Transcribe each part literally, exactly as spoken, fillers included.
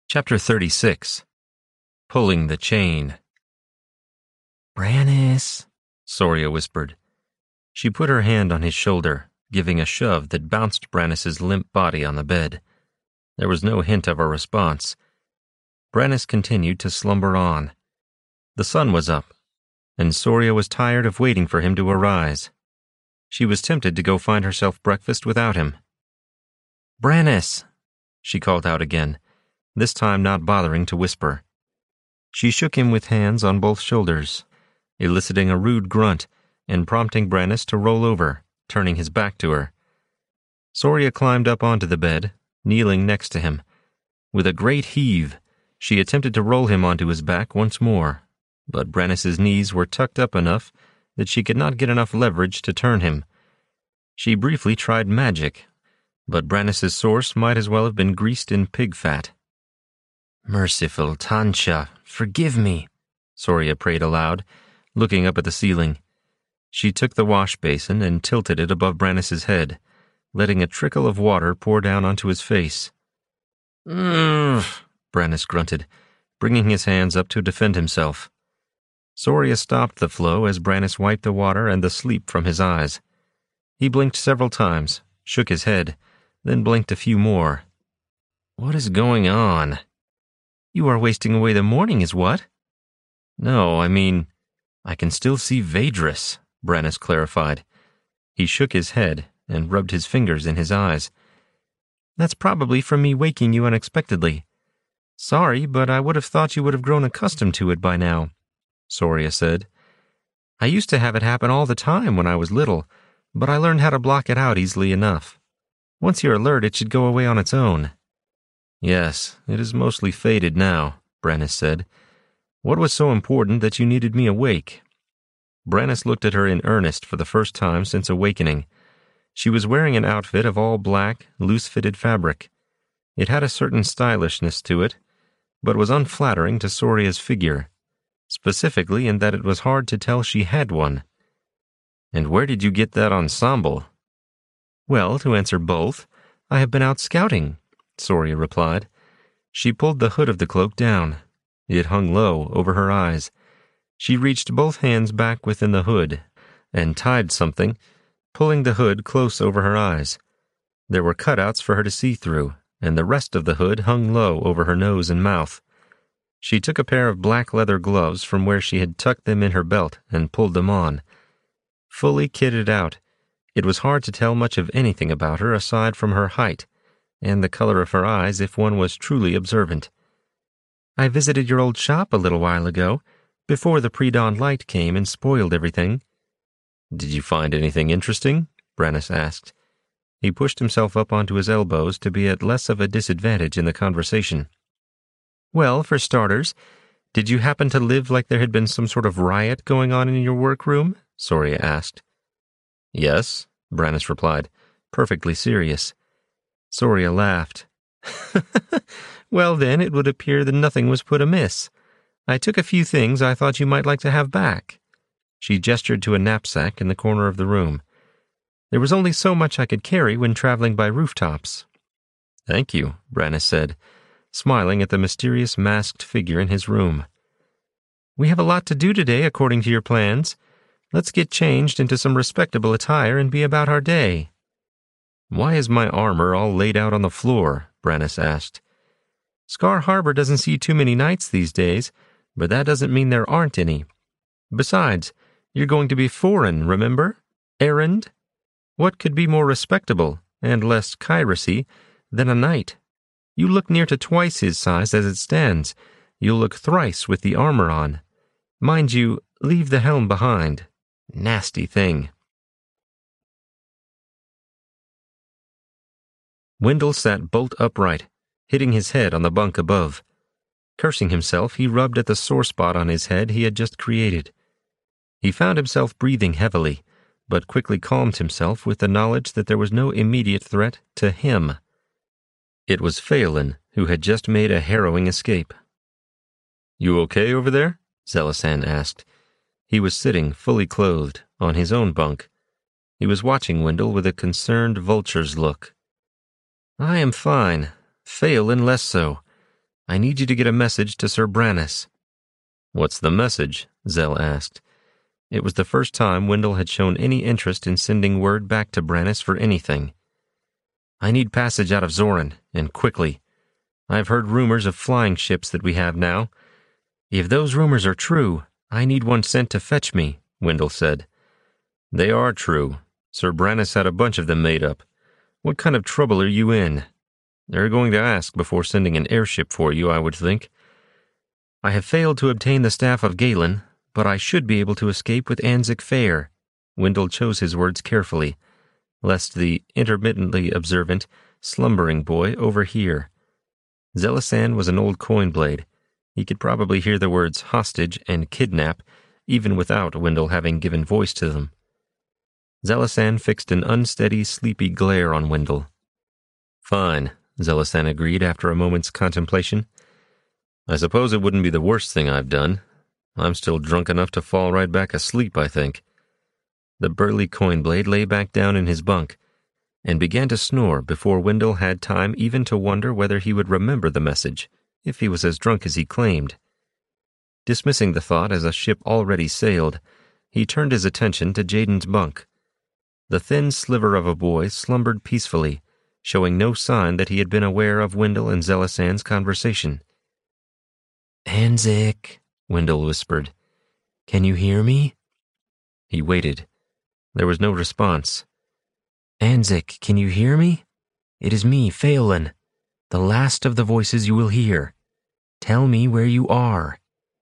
Chapter thirty-six. Pulling the Chain. "Brannis," Soria whispered. She put her hand on his shoulder, giving a shove that bounced Brannis's limp body on the bed. There was no hint of a response. Brannis continued to slumber on. The sun was up, and Soria was tired of waiting for him to arise. She was tempted to go find herself breakfast without him. "Brannis," she called out again, this time not bothering to whisper. She shook him with hands on both shoulders, eliciting a rude grunt and prompting Brannis to roll over, turning his back to her. Soria climbed up onto the bed, kneeling next to him. With a great heave, she attempted to roll him onto his back once more, but Brannis's knees were tucked up enough that she could not get enough leverage to turn him. She briefly tried magic, but Brannis's source might as well have been greased in pig fat. "Merciful Tancha, forgive me," Soria prayed aloud, looking up at the ceiling. She took the wash basin and tilted it above Brannis's head, letting a trickle of water pour down onto his face. "Ugh," Brannis grunted, bringing his hands up to defend himself. Soria stopped the flow as Brannis wiped the water and the sleep from his eyes. He blinked several times, shook his head, then blinked a few more. "What is going on?" "You are wasting away the morning, is what?" "No, I mean, I can still see Vedris," Brannis clarified. He shook his head and rubbed his fingers in his eyes. "That's probably from me waking you unexpectedly. Sorry, but I would have thought you would have grown accustomed to it by now," Soria said. "I used to have it happen all the time when I was little, but I learned how to block it out easily enough. Once you're alert, it should go away on its own." "Yes, it is mostly faded now," Brannis said. "What was so important that you needed me awake?" Brannis looked at her in earnest for the first time since awakening. She was wearing an outfit of all black, loose-fitted fabric. It had a certain stylishness to it, but was unflattering to Soria's figure, specifically in that it was hard to tell she had one. "And where did you get that ensemble?" "Well, to answer both, I have been out scouting," Soria replied. She pulled the hood of the cloak down. It hung low over her eyes. She reached both hands back within the hood and tied something, pulling the hood close over her eyes. There were cutouts for her to see through, and the rest of the hood hung low over her nose and mouth. She took a pair of black leather gloves from where she had tucked them in her belt and pulled them on. Fully kitted out, it was hard to tell much of anything about her aside from her height, and the color of her eyes if one was truly observant. "I visited your old shop a little while ago, before the pre-dawn light came and spoiled everything." "Did you find anything interesting?" Brannis asked. He pushed himself up onto his elbows to be at less of a disadvantage in the conversation. "Well, for starters, did you happen to live like there had been some sort of riot going on in your workroom?" Soria asked. "Yes," Brannis replied, perfectly serious. Soria laughed. "Well, then, it would appear that nothing was put amiss. I took a few things I thought you might like to have back." She gestured to a knapsack in the corner of the room. "There was only so much I could carry when traveling by rooftops." "Thank you," Brannis said, smiling at the mysterious masked figure in his room. "We have a lot to do today, according to your plans. Let's get changed into some respectable attire and be about our day." "Why is my armor all laid out on the floor?" Brannis asked. "Scar Harbor doesn't see too many knights these days, but that doesn't mean there aren't any. Besides, you're going to be foreign, remember? Errand? What could be more respectable, and less piracy, than a knight? You look near to twice his size as it stands. You'll look thrice with the armor on. Mind you, leave the helm behind. Nasty thing." Wendell sat bolt upright, hitting his head on the bunk above. Cursing himself, he rubbed at the sore spot on his head he had just created. He found himself breathing heavily, but quickly calmed himself with the knowledge that there was no immediate threat to him. It was Phelan, who had just made a harrowing escape. "You okay over there?" Zelasan asked. He was sitting, fully clothed, on his own bunk. He was watching Wendell with a concerned vulture's look. "I am fine. Phelan less so. I need you to get a message to Sir Brannis." "What's the message?" Zell asked. It was the first time Wendell had shown any interest in sending word back to Brannis for anything. "I need passage out of Zorin, and quickly. I have heard rumors of flying ships that we have now. If those rumors are true, I need one sent to fetch me," Wendell said. "They are true. Sir Brannis had a bunch of them made up. What kind of trouble are you in? They're going to ask before sending an airship for you, I would think. I have failed to obtain the staff of Galen, but I should be able to escape with Anzik Fair." Wendell chose his words carefully, lest the intermittently observant, slumbering boy overhear. Zelasan was an old coin blade. He could probably hear the words hostage and kidnap, even without Wendell having given voice to them. Zelasan fixed an unsteady, sleepy glare on Wendell. "Fine," Zelasan agreed after a moment's contemplation. "I suppose it wouldn't be the worst thing I've done. I'm still drunk enough to fall right back asleep, I think." The burly coin blade lay back down in his bunk and began to snore before Wendell had time even to wonder whether he would remember the message, if he was as drunk as he claimed. Dismissing the thought as a ship already sailed, he turned his attention to Jaden's bunk. The thin sliver of a boy slumbered peacefully, showing no sign that he had been aware of Wendell and Zelasan's conversation. "Anzik," Wendell whispered. "Can you hear me?" He waited. There was no response. "Anzik, can you hear me? It is me, Phelan, the last of the voices you will hear. Tell me where you are."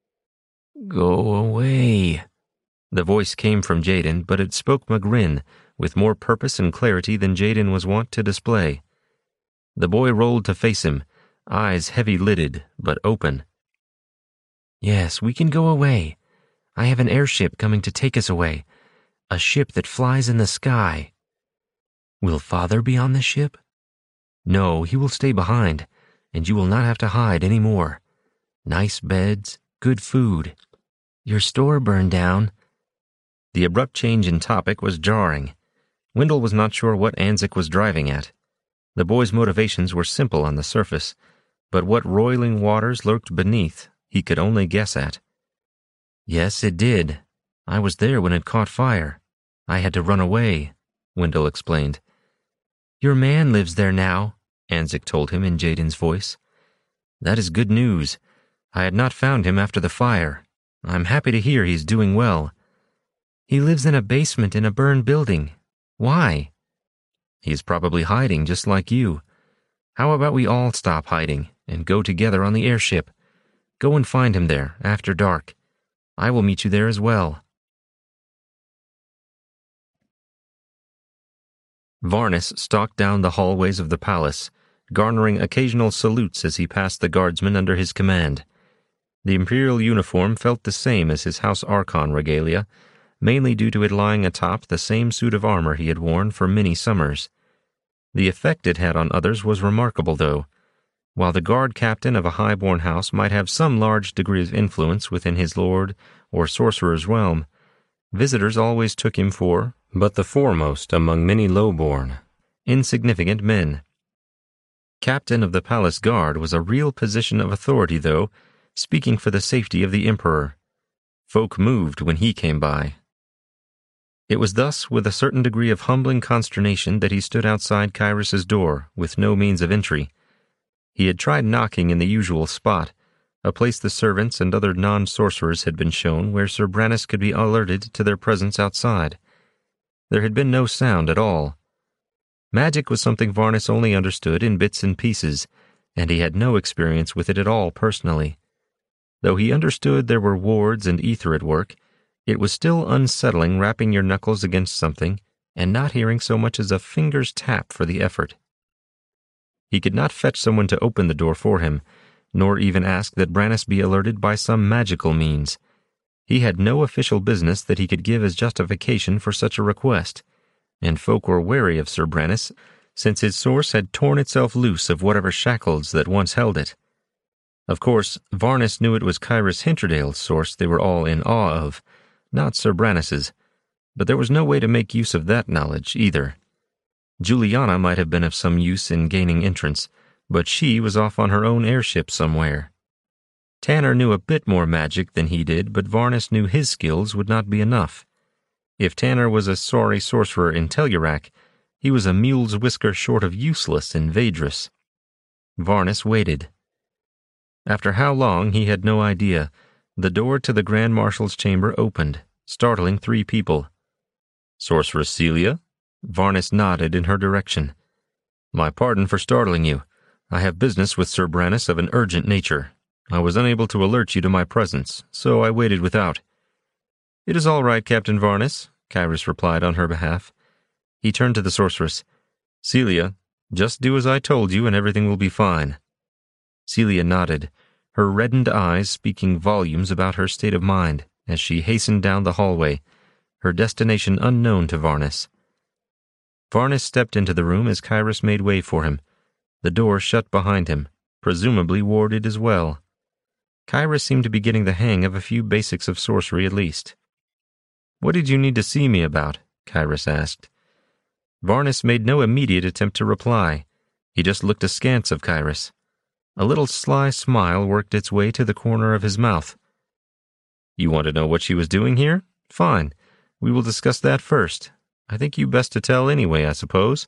"Go away." The voice came from Jaden, but it spoke Magrin, with more purpose and clarity than Jaden was wont to display. The boy rolled to face him, eyes heavy-lidded, but open. "Yes, we can go away. I have an airship coming to take us away, a ship that flies in the sky." "Will Father be on the ship?" "No, he will stay behind, and you will not have to hide any more. Nice beds, good food. Your store burned down." The abrupt change in topic was jarring. Wendell was not sure what Anzik was driving at. The boy's motivations were simple on the surface, but what roiling waters lurked beneath he could only guess at. "Yes, it did. I was there when it caught fire. I had to run away," Wendell explained. "Your man lives there now," Anzik told him in Jaden's voice. "That is good news. I had not found him after the fire. I'm happy to hear he's doing well." "He lives in a basement in a burned building. Why?" "He's probably hiding just like you. How about we all stop hiding and go together on the airship? Go and find him there after dark. I will meet you there as well." Varnis stalked down the hallways of the palace, garnering occasional salutes as he passed the guardsmen under his command. The imperial uniform felt the same as his House Archon regalia, mainly due to it lying atop the same suit of armor he had worn for many summers. The effect it had on others was remarkable, though. While the guard captain of a high-born house might have some large degree of influence within his lord or sorcerer's realm, visitors always took him for but the foremost among many low-born, insignificant men. Captain of the palace guard was a real position of authority, though, speaking for the safety of the emperor. Folk moved when he came by. It was thus with a certain degree of humbling consternation that he stood outside Kyrus's door, with no means of entry. He had tried knocking in the usual spot, a place the servants and other non-sorcerers had been shown where Sir Brannis could be alerted to their presence outside. There had been no sound at all. Magic was something Varnis only understood in bits and pieces, and he had no experience with it at all personally. Though he understood there were wards and ether at work, it was still unsettling rapping your knuckles against something and not hearing so much as a finger's tap for the effort. He could not fetch someone to open the door for him, nor even ask that Brannis be alerted by some magical means. He had no official business that he could give as justification for such a request, and folk were wary of Sir Brannis, since his source had torn itself loose of whatever shackles that once held it. Of course, Varnis knew it was Kyrus Hinterdale's source they were all in awe of, not Sir Brannis's, but there was no way to make use of that knowledge either. Juliana might have been of some use in gaining entrance, but she was off on her own airship somewhere. Tanner knew a bit more magic than he did, but Varnis knew his skills would not be enough. If Tanner was a sorry sorcerer in Tellurac, he was a mule's whisker short of useless in Vadris. Varnis waited. After how long, he had no idea. The door to the Grand Marshal's chamber opened, startling three people. "Sorceress Celia?" Varnis nodded in her direction. "My pardon for startling you. I have business with Sir Brannis of an urgent nature. I was unable to alert you to my presence, so I waited without." "It is all right, Captain Varnis," Kyrus replied on her behalf. He turned to the sorceress. "Celia, just do as I told you and everything will be fine." Celia nodded, her reddened eyes speaking volumes about her state of mind as she hastened down the hallway, her destination unknown to Varnis. Varnis stepped into the room as Kyrus made way for him. The door shut behind him, presumably warded as well. Kyrus seemed to be getting the hang of a few basics of sorcery at least. "What did you need to see me about?" Kyrus asked. Varnis made no immediate attempt to reply. He just looked askance of Kyrus. A little sly smile worked its way to the corner of his mouth. "You want to know what she was doing here? Fine. We will discuss that first. I think you best to tell anyway, I suppose."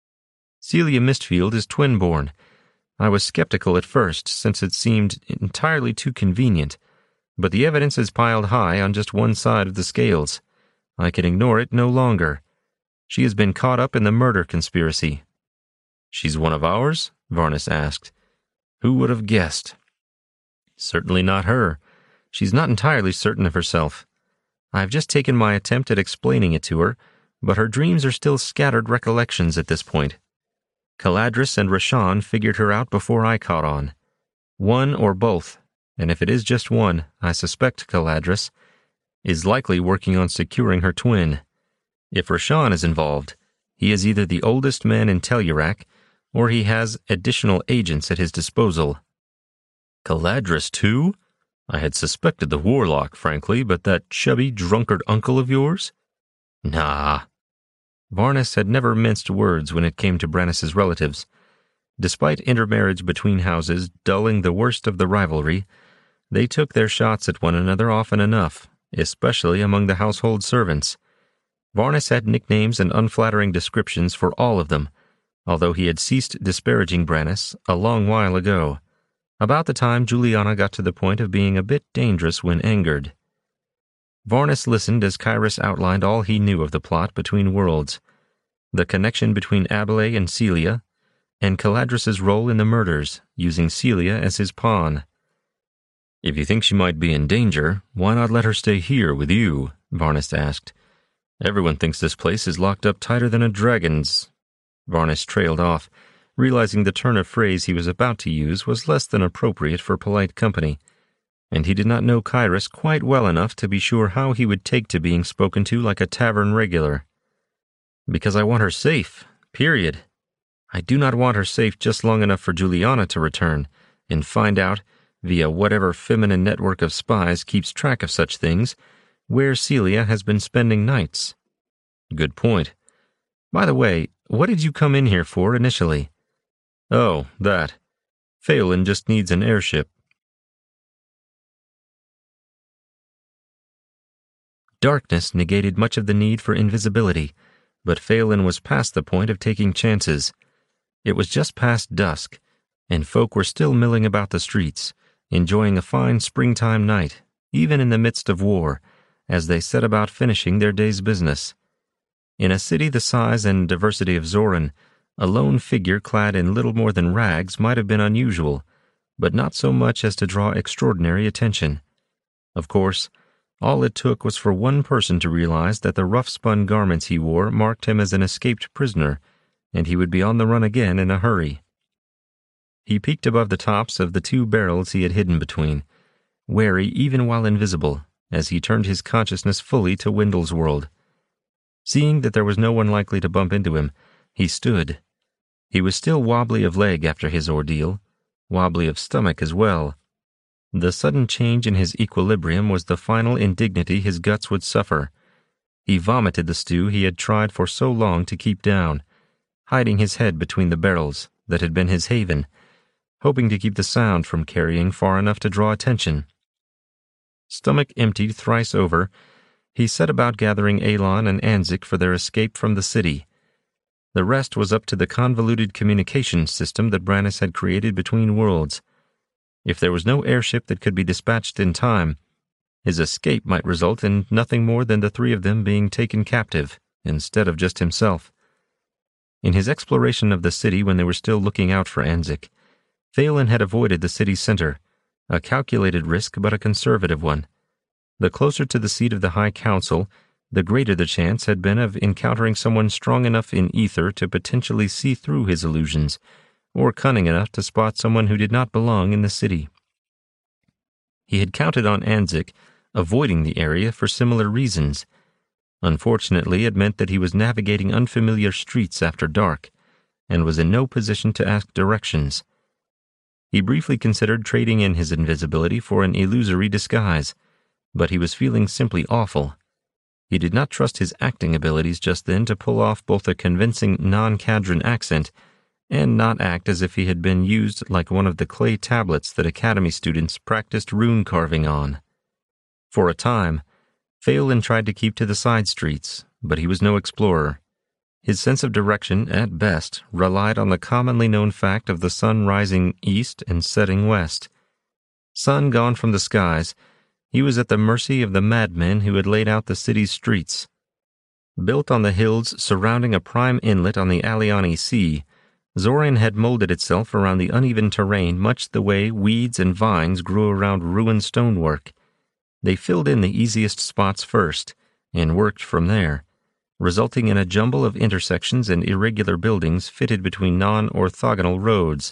"Celia Mistfield is twin-born. I was skeptical at first, since it seemed entirely too convenient, but the evidence is piled high on just one side of the scales. I can ignore it no longer. She has been caught up in the murder conspiracy." "She's one of ours?" Varnis asked. "Who would have guessed?" "Certainly not her. She's not entirely certain of herself. I've just taken my attempt at explaining it to her, but her dreams are still scattered recollections at this point. Caladris and Rashan figured her out before I caught on. One or both, and if it is just one, I suspect Caladris, is likely working on securing her twin. If Rashan is involved, he is either the oldest man in Tellurac, or he has additional agents at his disposal." "Caladris, too? I had suspected the warlock, frankly, but that chubby, drunkard uncle of yours? Nah." Varnis had never minced words when it came to Brannis's relatives. Despite intermarriage between houses dulling the worst of the rivalry, they took their shots at one another often enough, especially among the household servants. Varnis had nicknames and unflattering descriptions for all of them, although he had ceased disparaging Brannis a long while ago, about the time Juliana got to the point of being a bit dangerous when angered. Varnis listened as Kyrus outlined all he knew of the plot between worlds, the connection between Abelet and Celia, and Caladris's role in the murders, using Celia as his pawn. "If you think she might be in danger, why not let her stay here with you?" Varnis asked. "Everyone thinks this place is locked up tighter than a dragon's." Varnis trailed off, realizing the turn of phrase he was about to use was less than appropriate for polite company, and he did not know Kyrus quite well enough to be sure how he would take to being spoken to like a tavern regular. "Because I want her safe, period. I do not want her safe just long enough for Juliana to return and find out, via whatever feminine network of spies keeps track of such things, where Celia has been spending nights." "Good point. By the way, what did you come in here for initially?" "Oh, that. Phelan just needs an airship." Darkness negated much of the need for invisibility, but Phelan was past the point of taking chances. It was just past dusk, and folk were still milling about the streets, enjoying a fine springtime night, even in the midst of war, as they set about finishing their day's business. In a city the size and diversity of Zorin, a lone figure clad in little more than rags might have been unusual, but not so much as to draw extraordinary attention. Of course, all it took was for one person to realize that the rough-spun garments he wore marked him as an escaped prisoner, and he would be on the run again in a hurry. He peeked above the tops of the two barrels he had hidden between, wary even while invisible, as he turned his consciousness fully to Wendell's world. Seeing that there was no one likely to bump into him, he stood. He was still wobbly of leg after his ordeal, wobbly of stomach as well. The sudden change in his equilibrium was the final indignity his guts would suffer. He vomited the stew he had tried for so long to keep down, hiding his head between the barrels that had been his haven, hoping to keep the sound from carrying far enough to draw attention. Stomach emptied thrice over, he set about gathering Elon and Anzik for their escape from the city. The rest was up to the convoluted communication system that Brannis had created between worlds. If there was no airship that could be dispatched in time, his escape might result in nothing more than the three of them being taken captive, instead of just himself. In his exploration of the city when they were still looking out for Anzik, Phelan had avoided the city center, a calculated risk but a conservative one. The closer to the seat of the High Council, the greater the chance had been of encountering someone strong enough in ether to potentially see through his illusions, or cunning enough to spot someone who did not belong in the city. He had counted on Anzik avoiding the area for similar reasons. Unfortunately, it meant that he was navigating unfamiliar streets after dark, and was in no position to ask directions. He briefly considered trading in his invisibility for an illusory disguise, but he was feeling simply awful. He did not trust his acting abilities just then to pull off both a convincing non-Cadran accent and not act as if he had been used like one of the clay tablets that Academy students practiced rune carving on. For a time, Phelan tried to keep to the side streets, but he was no explorer. His sense of direction, at best, relied on the commonly known fact of the sun rising east and setting west. Sun gone from the skies, he was at the mercy of the madmen who had laid out the city's streets. Built on the hills surrounding a prime inlet on the Aliani Sea, Zorian had molded itself around the uneven terrain much the way weeds and vines grew around ruined stonework. They filled in the easiest spots first, and worked from there, resulting in a jumble of intersections and irregular buildings fitted between non-orthogonal roads.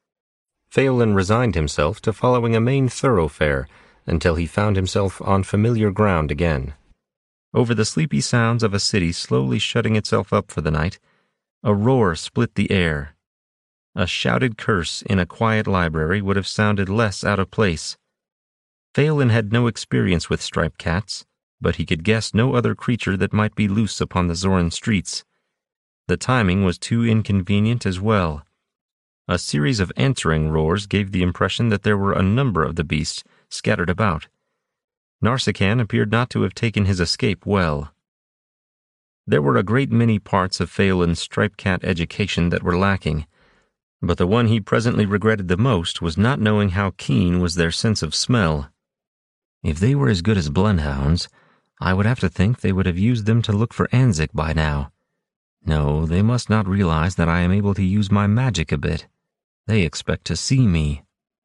Phelan resigned himself to following a main thoroughfare until he found himself on familiar ground again. Over the sleepy sounds of a city slowly shutting itself up for the night, a roar split the air. A shouted curse in a quiet library would have sounded less out of place. Phelan had no experience with striped cats, but he could guess no other creature that might be loose upon the Zoran streets. The timing was too inconvenient as well. A series of answering roars gave the impression that there were a number of the beasts scattered about. Narsican appeared not to have taken his escape well. There were a great many parts of Phelan's striped cat education that were lacking, but the one he presently regretted the most was not knowing how keen was their sense of smell. If they were as good as bloodhounds, I would have to think they would have used them to look for Anzik by now. No, they must not realize that I am able to use my magic a bit. They expect to see me.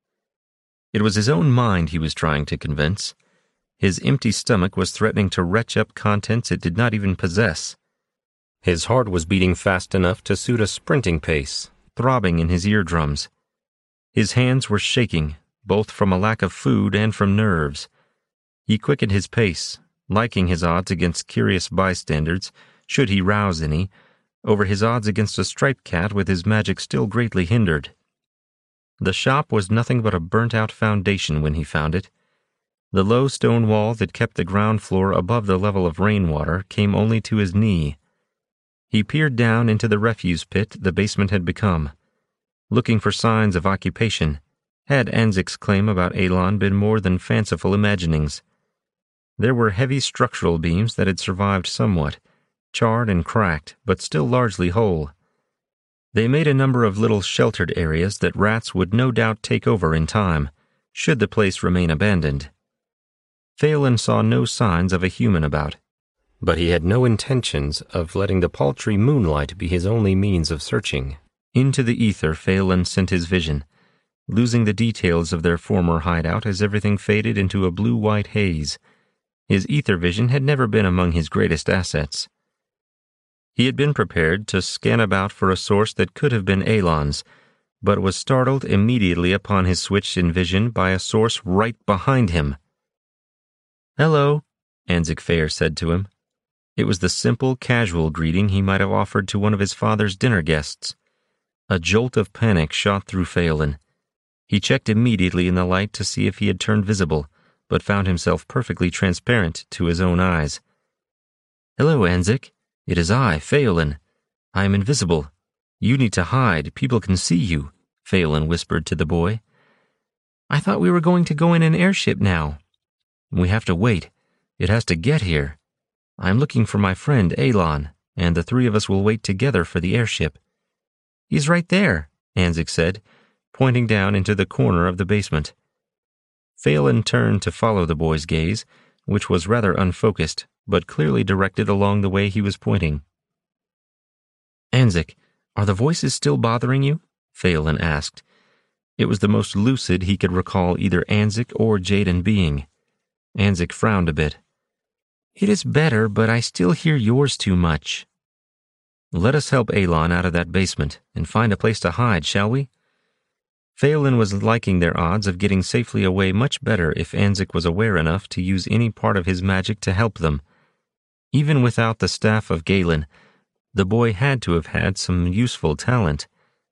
It was his own mind he was trying to convince. His empty stomach was threatening to retch up contents it did not even possess. His heart was beating fast enough to suit a sprinting pace, throbbing in his eardrums. His hands were shaking, both from a lack of food and from nerves. He quickened his pace, liking his odds against curious bystanders, should he rouse any, over his odds against a striped cat with his magic still greatly hindered. The shop was nothing but a burnt-out foundation when he found it. The low stone wall that kept the ground floor above the level of rainwater came only to his knee. He peered down into the refuse pit the basement had become, looking for signs of occupation. Had Anzik's claim about Elon been more than fanciful imaginings? There were heavy structural beams that had survived somewhat, charred and cracked, but still largely whole. They made a number of little sheltered areas that rats would no doubt take over in time, should the place remain abandoned. Phelan saw no signs of a human about, but he had no intentions of letting the paltry moonlight be his only means of searching. Into the ether Phelan sent his vision, losing the details of their former hideout as everything faded into a blue-white haze. His ether vision had never been among his greatest assets. He had been prepared to scan about for a source that could have been Elon's, but was startled immediately upon his switch in vision by a source right behind him. "Hello," Anzik Fair said to him. It was the simple, casual greeting he might have offered to one of his father's dinner guests. A jolt of panic shot through Phelan. He checked immediately in the light to see if he had turned visible, but found himself perfectly transparent to his own eyes. "Hello, Anzik. It is I, Phelan. I am invisible. You need to hide. People can see you. Phelan whispered to the boy. I thought we were going to go in an airship now. We have to wait. It has to get here. I'm looking for my friend Elon, and the three of us will wait together for the airship. He's right there, Anzik said, pointing down into the corner of the basement. Phelan turned to follow the boy's gaze, which was rather unfocused, but clearly directed along the way he was pointing. Anzik, are the voices still bothering you? Phelan asked. It was the most lucid he could recall either Anzik or Jaden being. Anzik frowned a bit. It is better, but I still hear yours too much. Let us help Elon out of that basement and find a place to hide, shall we? Phelan was liking their odds of getting safely away much better if Anzik was aware enough to use any part of his magic to help them. Even without the staff of Galen, the boy had to have had some useful talent.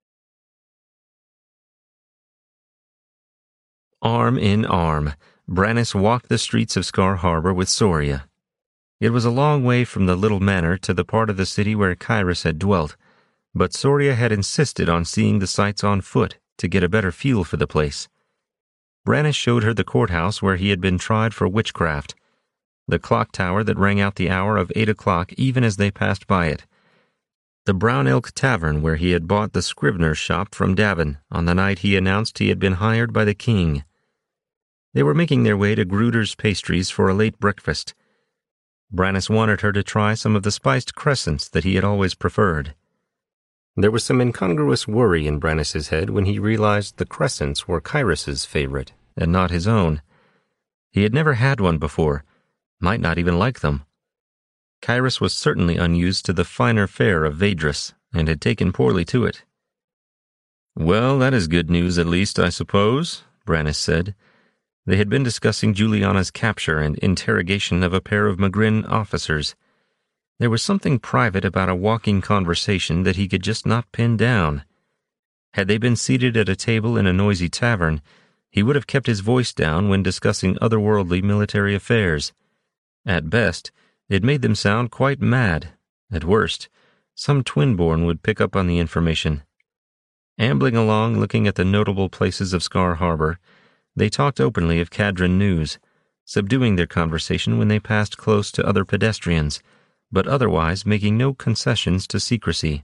Arm in arm, Brannis walked the streets of Scar Harbor with Soria. It was a long way from the little manor to the part of the city where Kyrus had dwelt, but Soria had insisted on seeing the sights on foot to get a better feel for the place. Brannis showed her the courthouse where he had been tried for witchcraft, the clock tower that rang out the hour of eight o'clock even as they passed by it, the Brown Elk Tavern where he had bought the scrivener's shop from Davin on the night he announced he had been hired by the king. They were making their way to Gruder's Pastries for a late breakfast. Brannis wanted her to try some of the spiced crescents that he had always preferred. There was some incongruous worry in Brannis's head when he realized the crescents were Kyrus's favorite, and not his own. He had never had one before, might not even like them. Kyrus was certainly unused to the finer fare of Vedris, and had taken poorly to it. "Well, that is good news at least, I suppose," Brannis said. They had been discussing Juliana's capture and interrogation of a pair of Magrin officers. There was something private about a walking conversation that he could just not pin down. Had they been seated at a table in a noisy tavern, he would have kept his voice down when discussing otherworldly military affairs. At best, it made them sound quite mad. At worst, some twin-born would pick up on the information. Ambling along, looking at the notable places of Scar Harbor, they talked openly of Cadron news, subduing their conversation when they passed close to other pedestrians, but otherwise making no concessions to secrecy.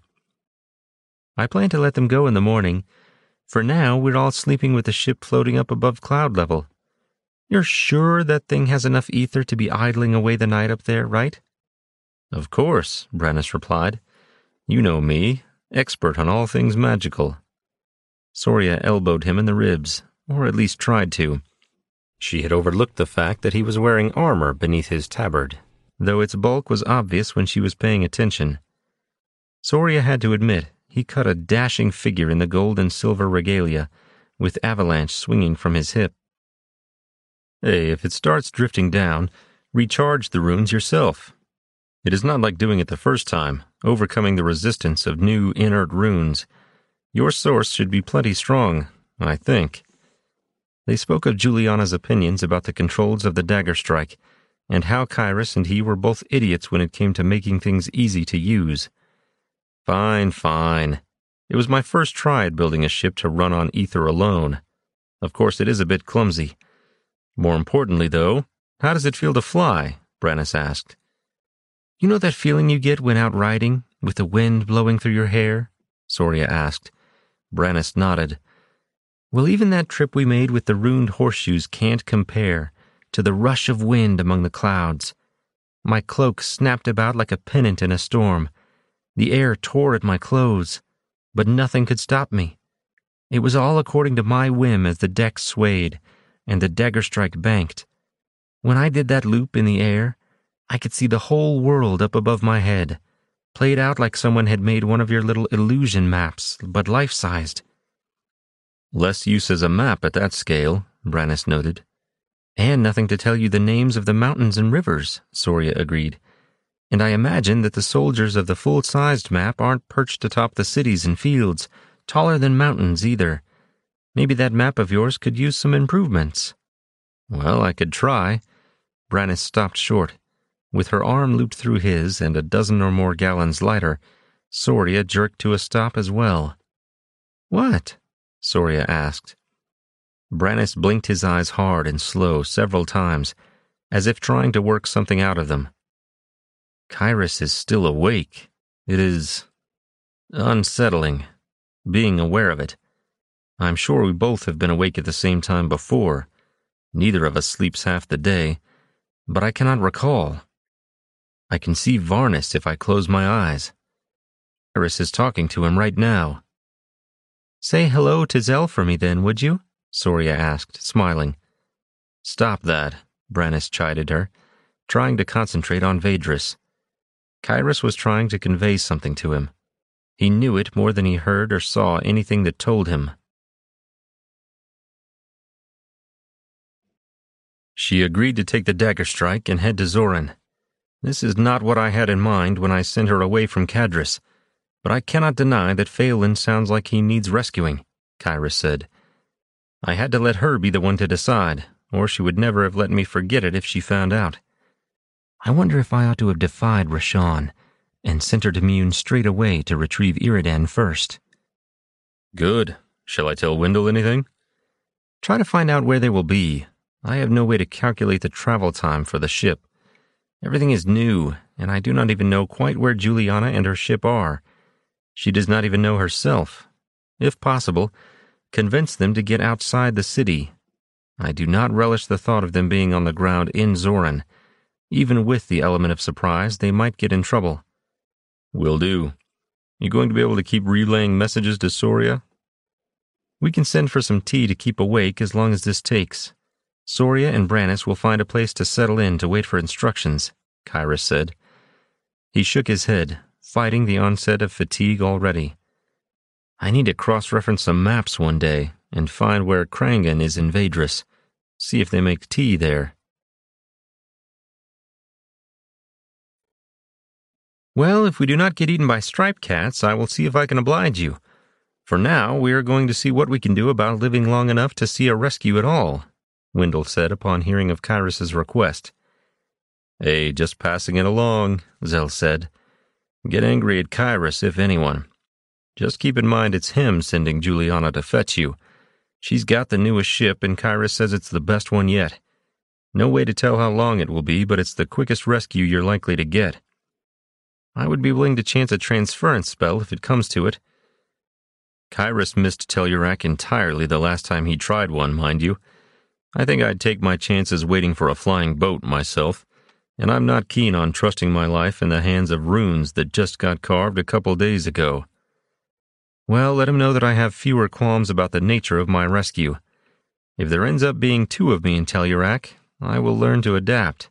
"I plan to let them go in the morning. For now, we're all sleeping with the ship floating up above cloud level. You're sure that thing has enough ether to be idling away the night up there, right?" "Of course," Brannis replied. "You know me, expert on all things magical." Soria elbowed him in the ribs, or at least tried to. She had overlooked the fact that he was wearing armor beneath his tabard, though its bulk was obvious when she was paying attention. Soria had to admit he cut a dashing figure in the gold and silver regalia, with avalanche swinging from his hip. "Hey, if it starts drifting down, recharge the runes yourself. It is not like doing it the first time, overcoming the resistance of new inert runes. Your source should be plenty strong, I think." They spoke of Juliana's opinions about the controls of the dagger strike, and how Kyrus and he were both idiots when it came to making things easy to use. "Fine, fine. It was my first try at building a ship to run on ether alone. Of course, it is a bit clumsy. More importantly, though, how does it feel to fly?" Brannis asked. "You know that feeling you get when out riding, with the wind blowing through your hair?" Soria asked. Brannis nodded. "Well, even that trip we made with the runed horseshoes can't compare to the rush of wind among the clouds. My cloak snapped about like a pennant in a storm. The air tore at my clothes, but nothing could stop me. It was all according to my whim as the deck swayed and the dagger strike banked. When I did that loop in the air, I could see the whole world up above my head, played out like someone had made one of your little illusion maps, but life-sized." "Less use as a map at that scale," Brannis noted. "And nothing to tell you the names of the mountains and rivers," Soria agreed. "And I imagine that the soldiers of the full-sized map aren't perched atop the cities and fields, taller than mountains either. Maybe that map of yours could use some improvements." "Well, I could try." Brannis stopped short. With her arm looped through his and a dozen or more gallons lighter, Soria jerked to a stop as well. "What?" Soria asked. Brannis blinked his eyes hard and slow several times, as if trying to work something out of them. Kyrus is still awake. It is unsettling, being aware of it. I'm sure we both have been awake at the same time before. Neither of us sleeps half the day, but I cannot recall. I can see Varnis if I close my eyes. Kyrus is talking to him right now. Say hello to Zell for me then, would you? Soria asked, smiling. Stop that, Brannis chided her, trying to concentrate on Vaedris. Kyrus was trying to convey something to him. He knew it more than he heard or saw anything that told him. She agreed to take the dagger strike and head to Zorin. This is not what I had in mind when I sent her away from Cadris, but I cannot deny that Phelan sounds like he needs rescuing, Kyrus said. I had to let her be the one to decide, or she would never have let me forget it if she found out. I wonder if I ought to have defied Rashawn and sent her to Mune straight away to retrieve Iridan first. Good. Shall I tell Wendell anything? Try to find out where they will be. I have no way to calculate the travel time for the ship. Everything is new, and I do not even know quite where Juliana and her ship are. She does not even know herself. If possible, convince them to get outside the city. I do not relish the thought of them being on the ground in Zorin. Even with the element of surprise, they might get in trouble. Will do. You going to be able to keep relaying messages to Soria? We can send for some tea to keep awake as long as this takes. Soria and Brannis will find a place to settle in to wait for instructions, Kyrus said. He shook his head, fighting the onset of fatigue already. I need to cross-reference some maps one day and find where Krangan is in Vaedris. See if they make tea there. Well, if we do not get eaten by striped cats, I will see if I can oblige you. For now, we are going to see what we can do about living long enough to see a rescue at all, Wendell said upon hearing of Kyrus's request. Hey, just passing it along, Zell said. Get angry at Kyrus, if anyone. Just keep in mind it's him sending Juliana to fetch you. She's got the newest ship, and Kyrus says it's the best one yet. No way to tell how long it will be, but it's the quickest rescue you're likely to get. I would be willing to chance a transference spell if it comes to it. Kyrus missed Tellurac entirely the last time he tried one, mind you. I think I'd take my chances waiting for a flying boat myself, and I'm not keen on trusting my life in the hands of runes that just got carved a couple days ago. Well, let him know that I have fewer qualms about the nature of my rescue. If there ends up being two of me in Tellurac, I will learn to adapt.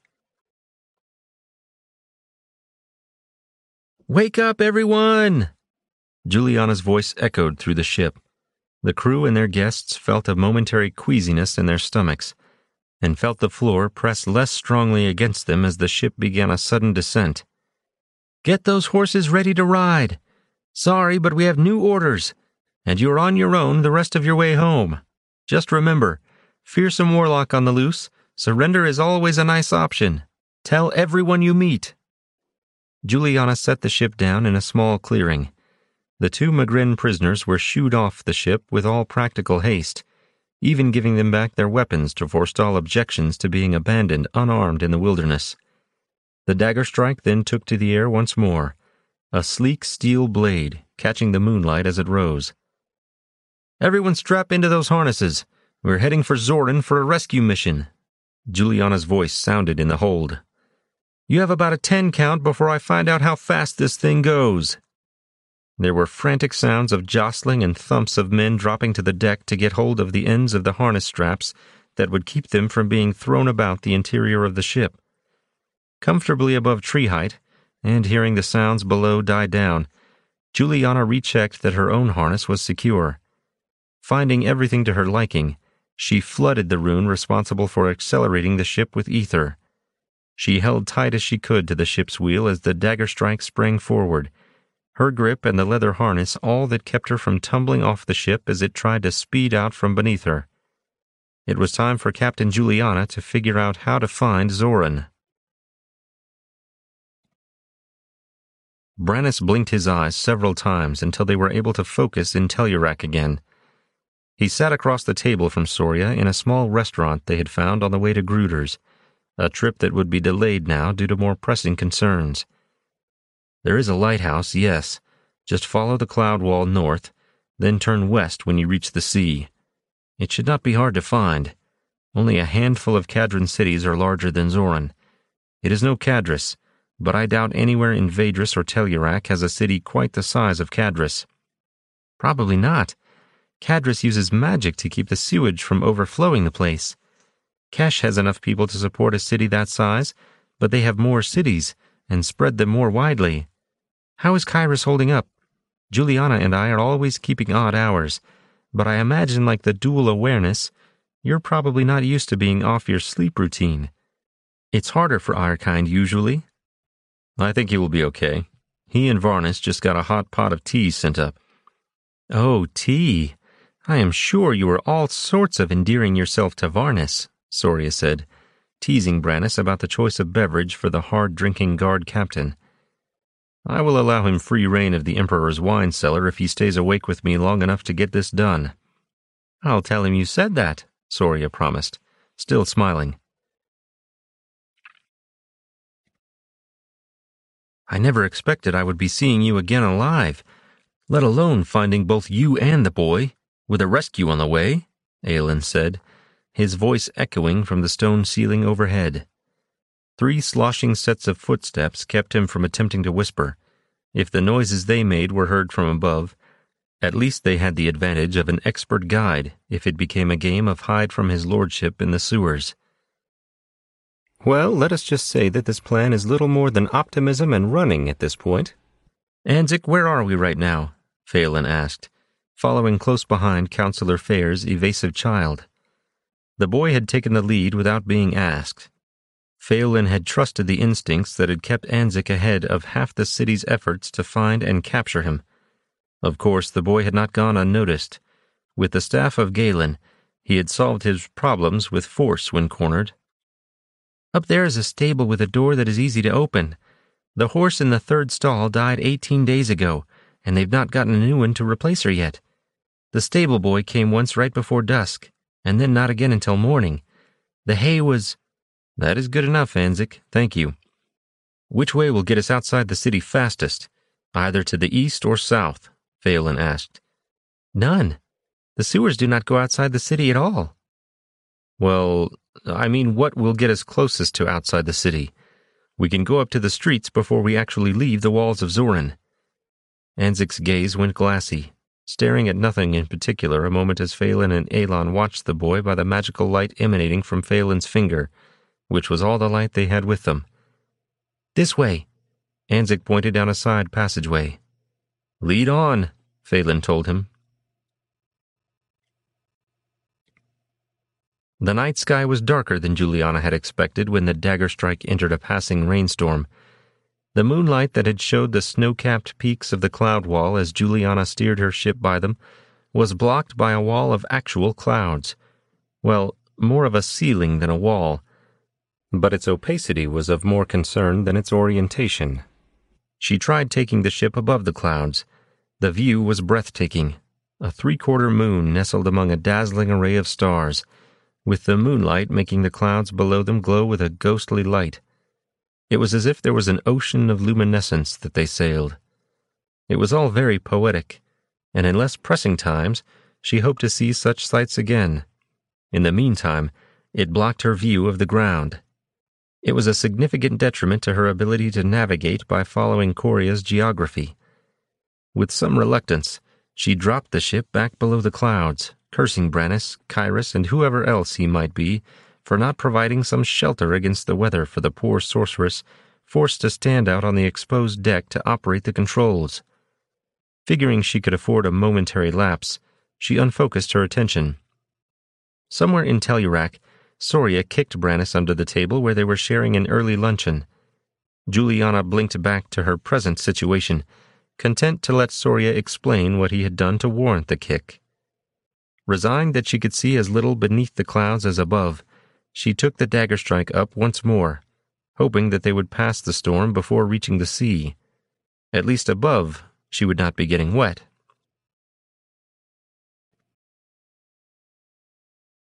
Wake up, everyone! Juliana's voice echoed through the ship. The crew and their guests felt a momentary queasiness in their stomachs, and felt the floor press less strongly against them as the ship began a sudden descent. Get those horses ready to ride. Sorry, but we have new orders, and you're on your own the rest of your way home. Just remember, fearsome warlock on the loose, surrender is always a nice option. Tell everyone you meet. Juliana set the ship down in a small clearing. The two Magrin prisoners were shooed off the ship with all practical haste, even giving them back their weapons to forestall objections to being abandoned unarmed in the wilderness. The dagger strike then took to the air once more, a sleek steel blade catching the moonlight as it rose. Everyone strap into those harnesses. We're heading for Zorin for a rescue mission. Juliana's voice sounded in the hold. You have about a ten count before I find out how fast this thing goes. There were frantic sounds of jostling and thumps of men dropping to the deck to get hold of the ends of the harness straps that would keep them from being thrown about the interior of the ship. Comfortably above tree height, and hearing the sounds below die down, Juliana rechecked that her own harness was secure. Finding everything to her liking, she flooded the rune responsible for accelerating the ship with ether. She held tight as she could to the ship's wheel as the dagger strike sprang forward, her grip and the leather harness all that kept her from tumbling off the ship as it tried to speed out from beneath her. It was time for Captain Juliana to figure out how to find Zorin. Brannis blinked his eyes several times until they were able to focus in Tellurac again. He sat across the table from Soria in a small restaurant they had found on the way to Gruder's, a trip that would be delayed now due to more pressing concerns. There is a lighthouse, yes. Just follow the cloud wall north, then turn west when you reach the sea. It should not be hard to find. Only a handful of Kadran cities are larger than Zoran. It is no Kadris, but I doubt anywhere in Vedris or Tellurach has a city quite the size of Kadris. Probably not. Kadris uses magic to keep the sewage from overflowing the place. Kesh has enough people to support a city that size, but they have more cities and spread them more widely. How is Kairos holding up? Juliana and I are always keeping odd hours, but I imagine like the dual awareness, you're probably not used to being off your sleep routine. It's harder for our kind usually. I think he will be okay. He and Varnis just got a hot pot of tea sent up. Oh, tea. I am sure you are all sorts of endearing yourself to Varnis, Soria said, teasing Brannis about the choice of beverage for the hard-drinking guard captain. I will allow him free rein of the Emperor's wine cellar if he stays awake with me long enough to get this done. I'll tell him you said that, Soria promised, still smiling. I never expected I would be seeing you again alive, let alone finding both you and the boy, with a rescue on the way, Aelin said, his voice echoing from the stone ceiling overhead. Three sloshing sets of footsteps kept him from attempting to whisper. If the noises they made were heard from above, at least they had the advantage of an expert guide if it became a game of hide from his lordship in the sewers. Well, let us just say that this plan is little more than optimism and running at this point. Anzik, where are we right now? Phelan asked, following close behind Councillor Fair's evasive child. The boy had taken the lead without being asked. Phelan had trusted the instincts that had kept Anzik ahead of half the city's efforts to find and capture him. Of course, the boy had not gone unnoticed. With the staff of Galen, he had solved his problems with force when cornered. Up there is a stable with a door that is easy to open. The horse in the third stall died eighteen days ago, and they've not gotten a new one to replace her yet. The stable boy came once right before dusk, and then not again until morning. The hay was... That is good enough, Anzik. Thank you. Which way will get us outside the city fastest? Either to the east or south? Phelan asked. None. The sewers do not go outside the city at all. Well, I mean, what will get us closest to outside the city? We can go up to the streets before we actually leave the walls of Zoran. Anzik's gaze went glassy, staring at nothing in particular a moment as Phelan and Elon watched the boy by the magical light emanating from Phelan's finger, which was all the light they had with them. This way. Anzik pointed down a side passageway. Lead on, Phelan told him. The night sky was darker than Juliana had expected when the dagger strike entered a passing rainstorm. The moonlight that had showed the snow-capped peaks of the cloud wall as Juliana steered her ship by them was blocked by a wall of actual clouds. Well, more of a ceiling than a wall. But its opacity was of more concern than its orientation. She tried taking the ship above the clouds. The view was breathtaking. A three-quarter moon nestled among a dazzling array of stars, with the moonlight making the clouds below them glow with a ghostly light. It was as if there was an ocean of luminescence that they sailed. It was all very poetic, and in less pressing times she hoped to see such sights again. In the meantime, it blocked her view of the ground. It was a significant detriment to her ability to navigate by following Coria's geography. With some reluctance, she dropped the ship back below the clouds, cursing Brannis, Kairos, and whoever else he might be for not providing some shelter against the weather for the poor sorceress forced to stand out on the exposed deck to operate the controls. Figuring she could afford a momentary lapse, she unfocused her attention. Somewhere in Tellurach, Soria kicked Brannis under the table where they were sharing an early luncheon. Juliana blinked back to her present situation, content to let Soria explain what he had done to warrant the kick. Resigned that she could see as little beneath the clouds as above, she took the dagger strike up once more, hoping that they would pass the storm before reaching the sea. At least above, she would not be getting wet.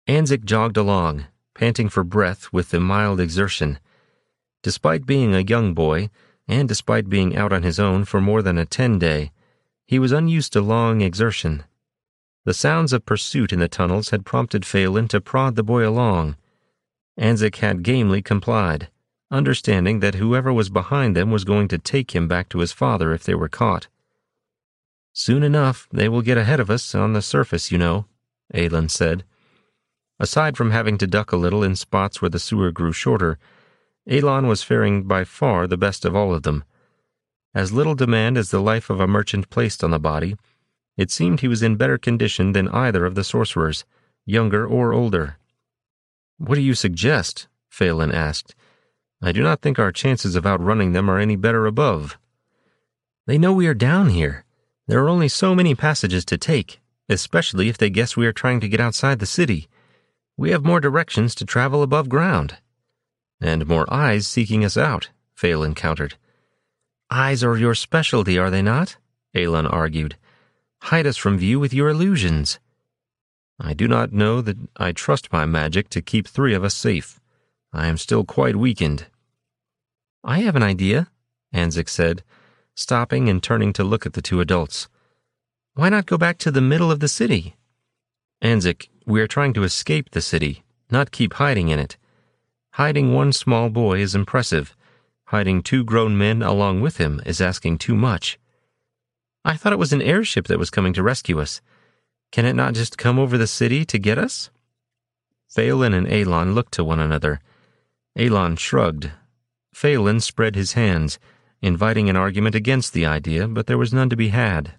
Anzik jogged along, panting for breath with the mild exertion. Despite being a young boy, and despite being out on his own for more than a ten-day, he was unused to long exertion. The sounds of pursuit in the tunnels had prompted Phelan to prod the boy along. Anzik had gamely complied, understanding that whoever was behind them was going to take him back to his father if they were caught. "Soon enough, they will get ahead of us on the surface, you know," Aelin said. Aside from having to duck a little in spots where the sewer grew shorter, Aelon was faring by far the best of all of them. As little demand as the life of a merchant placed on the body, it seemed he was in better condition than either of the sorcerers, younger or older. "What do you suggest?" Phelan asked. "I do not think our chances of outrunning them are any better above." "They know we are down here. There are only so many passages to take, especially if they guess we are trying to get outside the city. We have more directions to travel above ground." "And more eyes seeking us out," Phelan countered. "Eyes are your specialty, are they not?" Aelin argued. "Hide us from view with your illusions." "I do not know that I trust my magic to keep three of us safe. I am still quite weakened." "I have an idea," Anzik said, stopping and turning to look at the two adults. "Why not go back to the middle of the city?" "Anzik, we are trying to escape the city, not keep hiding in it. Hiding one small boy is impressive. Hiding two grown men along with him is asking too much." "I thought it was an airship that was coming to rescue us. Can it not just come over the city to get us?" Phelan and Aelon looked to one another. Aelon shrugged. Phelan spread his hands, inviting an argument against the idea, but there was none to be had.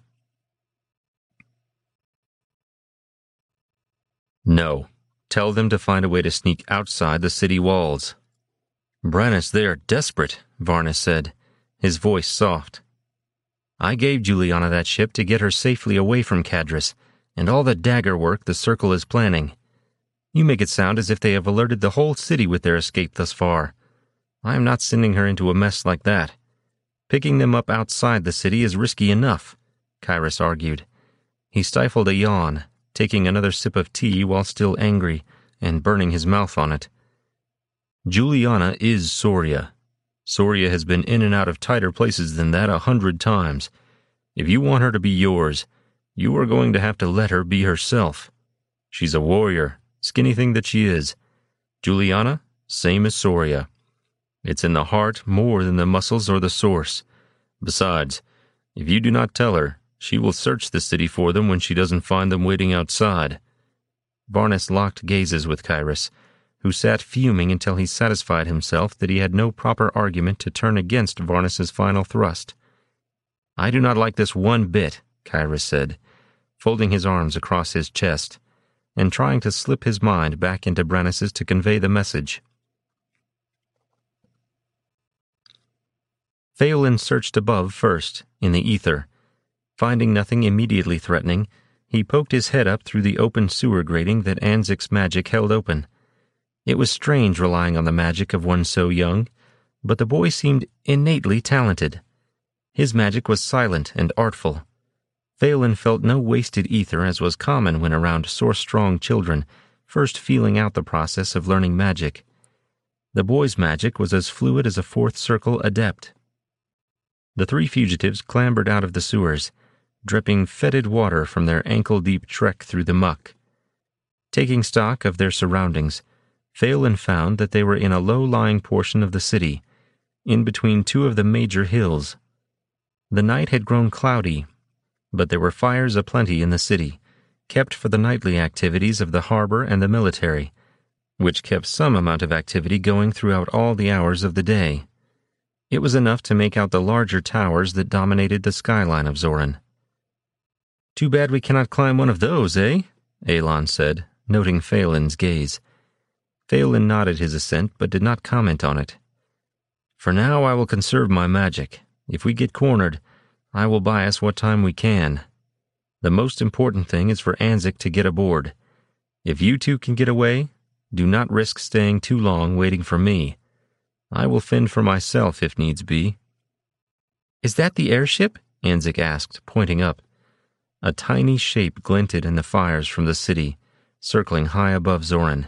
"No. Tell them to find a way to sneak outside the city walls." "Brannis, they are desperate," Varnis said, his voice soft. "I gave Juliana that ship to get her safely away from Cadris, and all the dagger work the Circle is planning. You make it sound as if they have alerted the whole city with their escape thus far. I am not sending her into a mess like that. Picking them up outside the city is risky enough," Kyrus argued. He stifled a yawn, taking another sip of tea while still angry, and burning his mouth on it. "Juliana is Soria. Soria has been in and out of tighter places than that a hundred times. If you want her to be yours, you are going to have to let her be herself. She's a warrior, skinny thing that she is. Juliana, same as Soria. It's in the heart more than the muscles or the source. Besides, if you do not tell her, she will search the city for them when she doesn't find them waiting outside." Varnis locked gazes with Kyrus, who sat fuming until he satisfied himself that he had no proper argument to turn against Varnis's final thrust. "I do not like this one bit," Kyrus said, folding his arms across his chest, and trying to slip his mind back into Brannis's to convey the message. Phelan searched above first, in the ether. Finding nothing immediately threatening, he poked his head up through the open sewer grating that Anzik's magic held open. It was strange relying on the magic of one so young, but the boy seemed innately talented. His magic was silent and artful. Phelan felt no wasted ether as was common when around source-strong children, first feeling out the process of learning magic. The boy's magic was as fluid as a Fourth Circle adept. The three fugitives clambered out of the sewers, dripping fetid water from their ankle-deep trek through the muck. Taking stock of their surroundings, Phelan found that they were in a low-lying portion of the city, in between two of the major hills. The night had grown cloudy, but there were fires aplenty in the city, kept for the nightly activities of the harbor and the military, which kept some amount of activity going throughout all the hours of the day. It was enough to make out the larger towers that dominated the skyline of Zorin. "Too bad we cannot climb one of those, eh?" Aelon said, noting Phelan's gaze. Phelan nodded his assent but did not comment on it. "For now I will conserve my magic. If we get cornered, I will buy us what time we can. The most important thing is for Anzik to get aboard. If you two can get away, do not risk staying too long waiting for me. I will fend for myself if needs be." "Is that the airship?" Anzik asked, pointing up. A tiny shape glinted in the fires from the city, circling high above Zorin.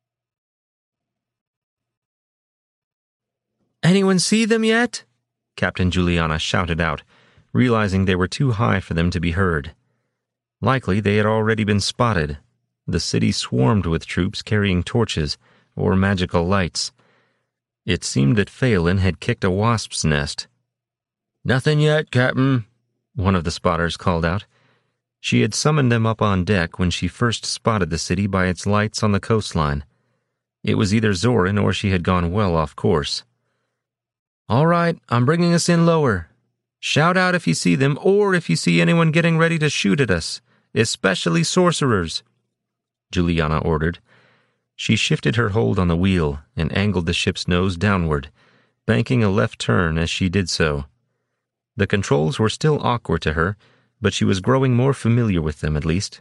"Anyone see them yet?" Captain Juliana shouted out, realizing they were too high for them to be heard. Likely they had already been spotted. The city swarmed with troops carrying torches or magical lights. It seemed that Phelan had kicked a wasp's nest. "Nothing yet, Captain," one of the spotters called out. She had summoned them up on deck when she first spotted the city by its lights on the coastline. It was either Zorin or she had gone well off course. "All right, I'm bringing us in lower. Shout out if you see them or if you see anyone getting ready to shoot at us, especially sorcerers," Juliana ordered. She shifted her hold on the wheel and angled the ship's nose downward, banking a left turn as she did so. The controls were still awkward to her, but she was growing more familiar with them at least.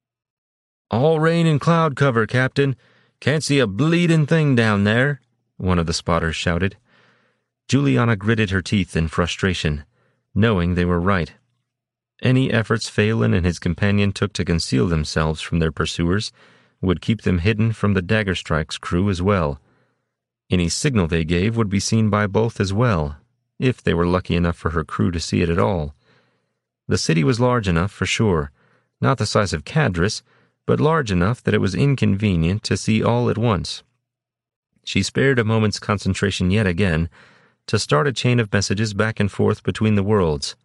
"All rain and cloud cover, Captain. Can't see a bleedin' thing down there," one of the spotters shouted. Juliana gritted her teeth in frustration, knowing they were right. Any efforts Phelan and his companion took to conceal themselves from their pursuers would keep them hidden from the Daggerstrike's crew as well. Any signal they gave would be seen by both as well, if they were lucky enough for her crew to see it at all. The city was large enough, for sure, not the size of Cadris, but large enough that it was inconvenient to see all at once. She spared a moment's concentration yet again to start a chain of messages back and forth between the worlds.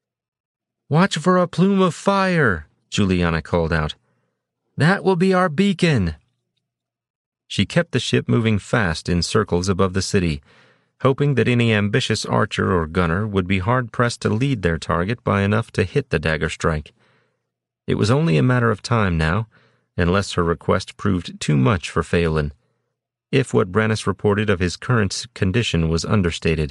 "Watch for a plume of fire," Juliana called out. "That will be our beacon." She kept the ship moving fast in circles above the city, hoping that any ambitious archer or gunner would be hard-pressed to lead their target by enough to hit the Daggerstrike. It was only a matter of time now, unless her request proved too much for Phelan, if what Brannis reported of his current condition was understated.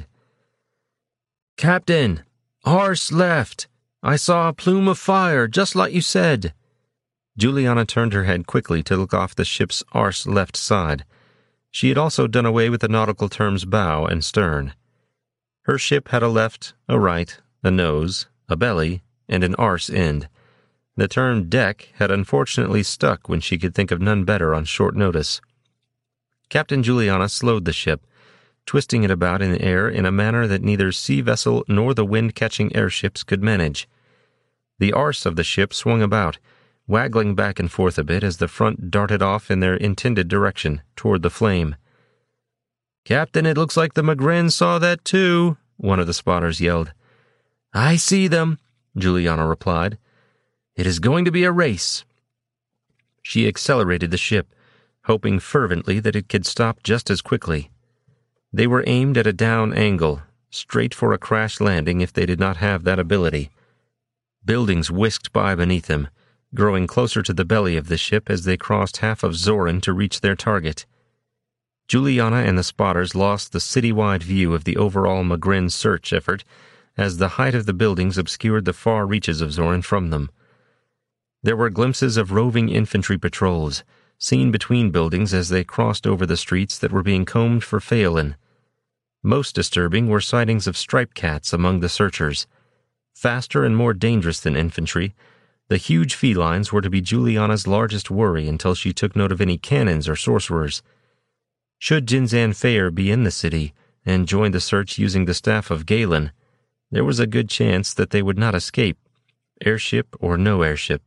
"Captain, Arse left. I saw a plume of fire, just like you said." Juliana turned her head quickly to look off the ship's arse left side. She had also done away with the nautical terms bow and stern. Her ship had a left, a right, a nose, a belly, and an arse end. The term deck had unfortunately stuck when she could think of none better on short notice. Captain Juliana slowed the ship, twisting it about in the air in a manner that neither sea vessel nor the wind-catching airships could manage. The arse of the ship swung about, waggling back and forth a bit as the front darted off in their intended direction, toward the flame. "Captain, it looks like the Magrennes saw that too," one of the spotters yelled. "I see them," Juliana replied. "It is going to be a race." She accelerated the ship, hoping fervently that it could stop just as quickly. They were aimed at a down angle, straight for a crash landing if they did not have that ability. Buildings whisked by beneath them, growing closer to the belly of the ship as they crossed half of Zorin to reach their target. Juliana and the spotters lost the citywide view of the overall Magrennes search effort as the height of the buildings obscured the far reaches of Zorin from them. There were glimpses of roving infantry patrols, seen between buildings as they crossed over the streets that were being combed for Phelan. Most disturbing were sightings of striped cats among the searchers. Faster and more dangerous than infantry, the huge felines were to be Juliana's largest worry until she took note of any cannons or sorcerers. Should Jinzan Fair be in the city and join the search using the staff of Galen, there was a good chance that they would not escape, airship or no airship.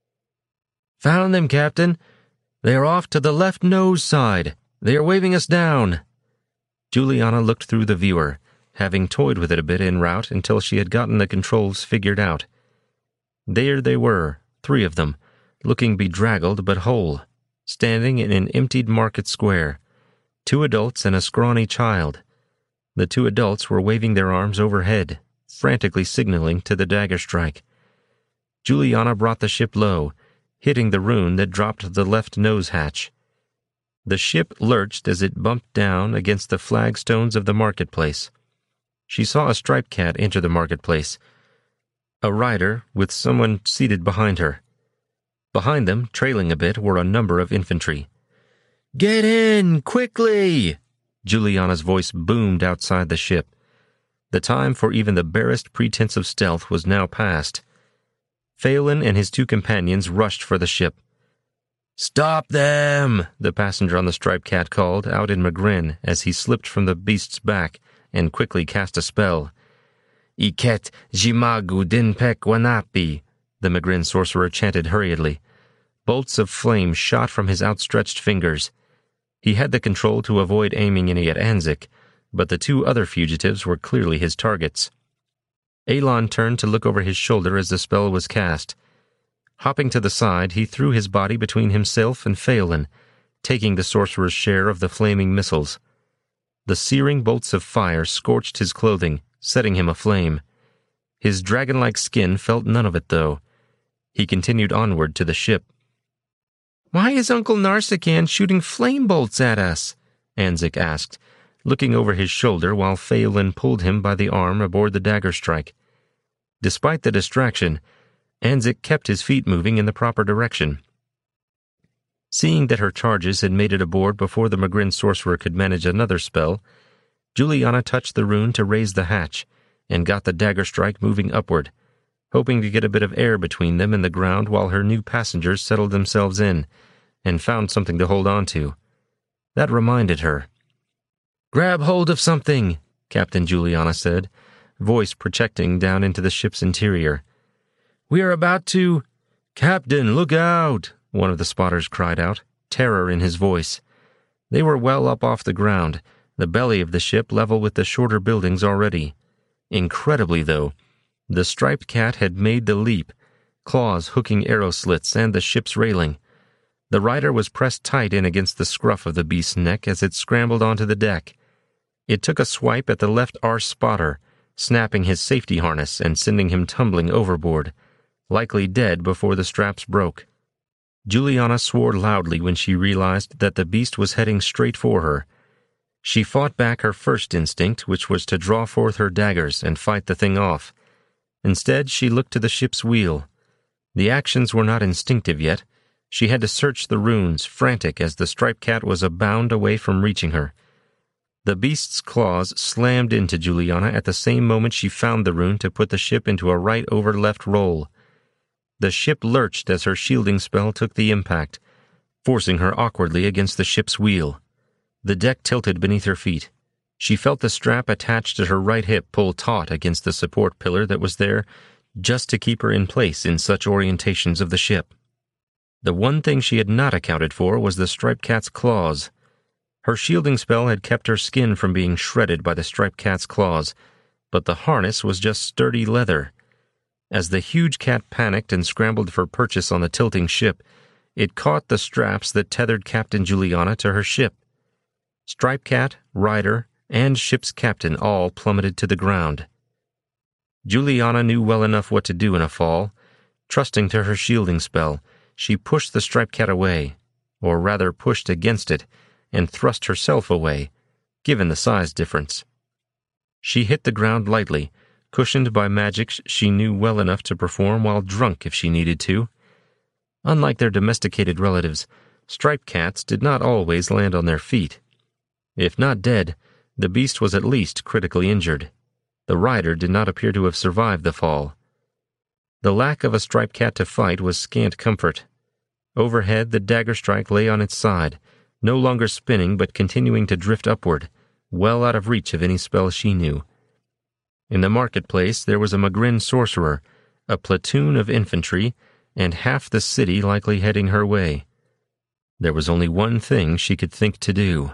"Found them, Captain. They are off to the left nose side. They are waving us down." Juliana looked through the viewer, having toyed with it a bit en route until she had gotten the controls figured out. There they were, three of them, looking bedraggled but whole, standing in an emptied market square, two adults and a scrawny child. The two adults were waving their arms overhead, frantically signaling to the Daggerstrike. Juliana brought the ship low, hitting the rune that dropped the left nose hatch. The ship lurched as it bumped down against the flagstones of the marketplace. She saw a striped cat enter the marketplace, a rider with someone seated behind her. Behind them, trailing a bit, were a number of infantry. "Get in, quickly!" Juliana's voice boomed outside the ship. The time for even the barest pretense of stealth was now past. Phelan and his two companions rushed for the ship. "Stop them!" the passenger on the striped cat called out in Magrin as he slipped from the beast's back and quickly cast a spell. "Iket jimagu dinpek wanapi," the Magrin sorcerer chanted hurriedly. Bolts of flame shot from his outstretched fingers. He had the control to avoid aiming any at Anzik, but the two other fugitives were clearly his targets. Elon turned to look over his shoulder as the spell was cast. Hopping to the side, he threw his body between himself and Phelan, taking the sorcerer's share of the flaming missiles. The searing bolts of fire scorched his clothing, setting him aflame. His dragon-like skin felt none of it, though. He continued onward to the ship. "Why is Uncle Narsican shooting flame bolts at us?" Anzik asked, looking over his shoulder while Phelan pulled him by the arm aboard the Daggerstrike. Despite the distraction, Anzik kept his feet moving in the proper direction. Seeing that her charges had made it aboard before the Magrin sorcerer could manage another spell, Juliana touched the rune to raise the hatch and got the Daggerstrike moving upward, hoping to get a bit of air between them and the ground while her new passengers settled themselves in and found something to hold on to. That reminded her. "Grab hold of something," Captain Juliana said, voice projecting down into the ship's interior. "We are about to—" "Captain, look out!" one of the spotters cried out, terror in his voice. They were well up off the ground, the belly of the ship level with the shorter buildings already. Incredibly, though, the striped cat had made the leap, claws hooking arrow slits and the ship's railing. The rider was pressed tight in against the scruff of the beast's neck as it scrambled onto the deck. It took a swipe at the left arse spotter, snapping his safety harness and sending him tumbling overboard, likely dead before the straps broke. Juliana swore loudly when she realized that the beast was heading straight for her. She fought back her first instinct, which was to draw forth her daggers and fight the thing off. Instead, she looked to the ship's wheel. The actions were not instinctive yet. She had to search the runes, frantic as the striped cat was a bound away from reaching her. The beast's claws slammed into Juliana at the same moment she found the rune to put the ship into a right-over-left roll. The ship lurched as her shielding spell took the impact, forcing her awkwardly against the ship's wheel. The deck tilted beneath her feet. She felt the strap attached to her right hip pull taut against the support pillar that was there just to keep her in place in such orientations of the ship. The one thing she had not accounted for was the striped cat's claws. Her shielding spell had kept her skin from being shredded by the striped cat's claws, but the harness was just sturdy leather. As the huge cat panicked and scrambled for purchase on the tilting ship, it caught the straps that tethered Captain Juliana to her ship. Striped cat, rider, and ship's captain all plummeted to the ground. Juliana knew well enough what to do in a fall. Trusting to her shielding spell, she pushed the striped cat away, or rather pushed against it, and thrust herself away, given the size difference. She hit the ground lightly, cushioned by magic she knew well enough to perform while drunk if she needed to. Unlike their domesticated relatives, striped cats did not always land on their feet. If not dead, the beast was at least critically injured. The rider did not appear to have survived the fall. The lack of a striped cat to fight was scant comfort. Overhead, the Daggerstrike lay on its side, no longer spinning but continuing to drift upward, well out of reach of any spell she knew. In the marketplace there was a Magrin sorcerer, a platoon of infantry, and half the city likely heading her way. There was only one thing she could think to do.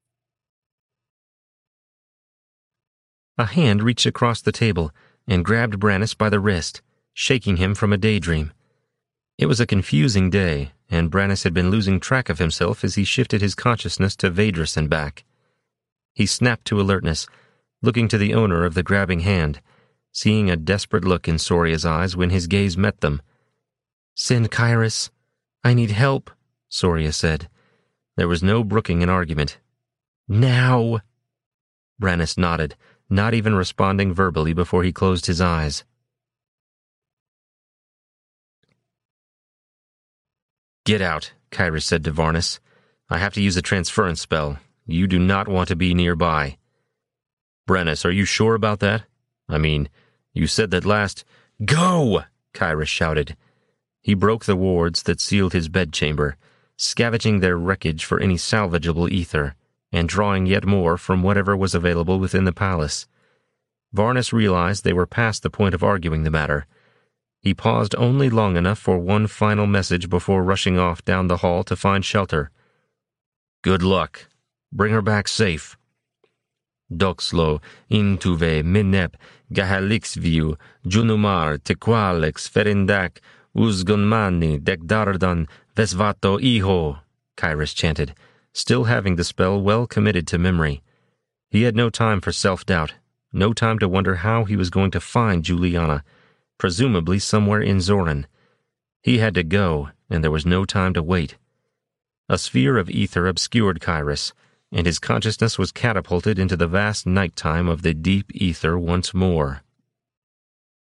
A hand reached across the table and grabbed Brannis by the wrist, shaking him from a daydream. It was a confusing day, and Brannis had been losing track of himself as he shifted his consciousness to Vaedrus and back. He snapped to alertness, looking to the owner of the grabbing hand, seeing a desperate look in Soria's eyes when his gaze met them. "Send Kyrus. I need help," Soria said. There was no brooking an argument. "Now!" Brannis nodded, not even responding verbally before he closed his eyes. "Get out," Kyrus said to Varnus. "I have to use a transference spell. You do not want to be nearby." "Brannis, are you sure about that? I mean, you said that last—" "Go!" Kyrus shouted. He broke the wards that sealed his bedchamber, scavenging their wreckage for any salvageable ether, and drawing yet more from whatever was available within the palace. Varnus realized they were past the point of arguing the matter. He paused only long enough for one final message before rushing off down the hall to find shelter. "Good luck. Bring her back safe." Doxlo, intuve, minep, gahalixviu, junumar, tequalex, ferindak, uzgonmani, dekdardan, vesvato iho, Kyrus chanted, still having the spell well committed to memory. He had no time for self-doubt, no time to wonder how he was going to find Juliana, presumably somewhere in Zorin. He had to go, and there was no time to wait. A sphere of ether obscured Kyrus, and his consciousness was catapulted into the vast nighttime of the deep ether once more.